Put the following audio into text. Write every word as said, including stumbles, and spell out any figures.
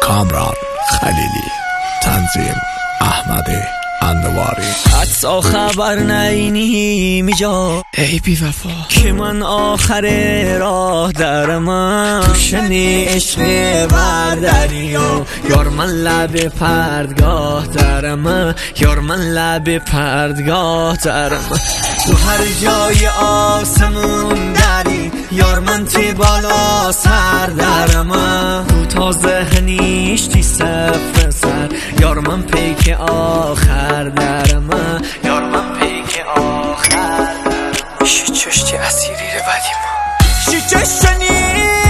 کامران خلیلی، تنظیم احمد اندواری. حتی خبر نینی میجا ای بی وفا که من آخر راه درم توشنی عشق بردری و یار من لب پردگاه درم، یار من لب پردگاه درم. تو هر جای آسمون داری یار من تی بالا سر درم، تو تازه هنیش تی صفر سر یار من پیک آخر درم، یار من پیک آخر درم. شی چشتی اسیری رو بدیم شی چشنی